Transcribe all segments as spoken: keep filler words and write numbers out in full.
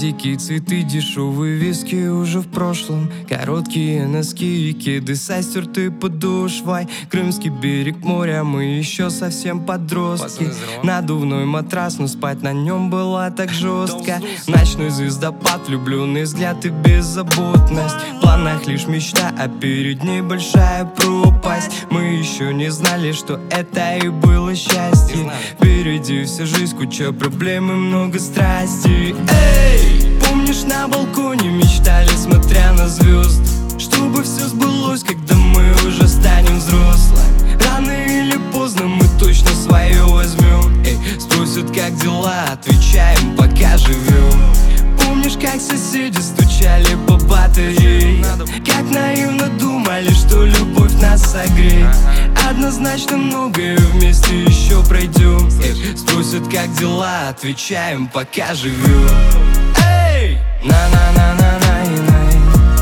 Дикие цветы, дешевые виски уже в прошлом. Короткие носки и кеды со стертой подошвой. Крымский берег моря, мы еще совсем подростки. Надувной матрас, но спать на нем было так жестко. Ночной звездопад, влюбленный взгляд и беззаботность. В планах лишь мечта, а перед ней большая пропасть. Мы еще не знали, что это и было счастье. Впереди вся жизнь, куча проблем и много страсти. Эй! Помнишь, на балконе мечтали, смотря на звезды, чтобы все сбылось, когда мы уже станем взрослыми. Рано или поздно мы точно свое возьмем. Эй, спросят, как дела, отвечаем, пока живем. Помнишь, как соседи стучали по батарее, как наивно думали, что любовь нас согреет. Однозначно многое вместе еще пройдем. Эй, спросят, как дела, отвечаем, пока живем. Эй! На-на-на-на-на-най,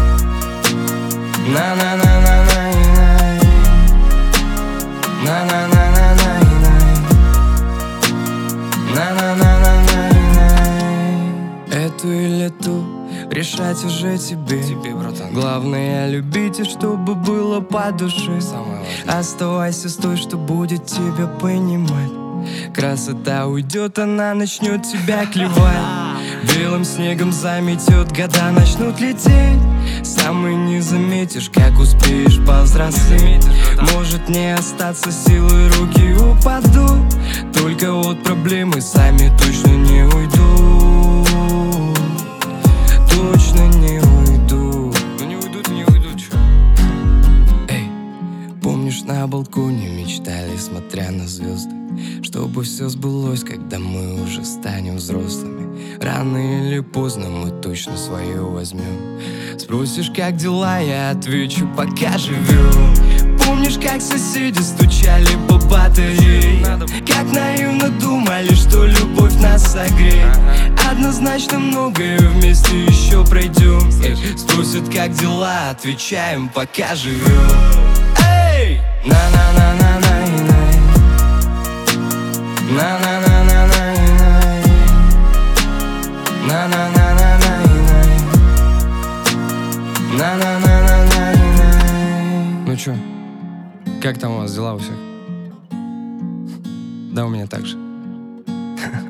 на-на-на-на-най, на-на-на-на-най, на-на-на-на-най. Эту или ту решать уже тебе, тебе, братан. Главное любить, и чтобы было по душе. Самое важное. Оставайся с той, что будет тебя понимать. Красота уйдет, она начнет тебя клевать. Белым снегом заметет, года начнут лететь. Сам и не заметишь, как успеешь повзрослеть. Может не остаться силы, руки упадут. Только вот проблемы сами точно не уйдут. Точно не уйду. Ну не уйдут, не уйдут, чё? Эй, помнишь, на балконе мечтали, смотря на звезды, чтобы все сбылось, когда мы уже станем взрослыми. Рано или поздно мы точно свое возьмем. Спросишь, как дела, я отвечу, пока живем. Помнишь, как соседи стучали по батарее, как наивно думали, что любовь нас согреет. Однозначно многое вместе еще пройдем. Эй, спросят, как дела, отвечаем, пока живем. Эй! На-на-на-на-най-най, на-на-на-на-най-най, на-на-на-на-най-най, на-на-на-на-най-най. Ну чё, как там у вас дела у всех? Да у меня так же.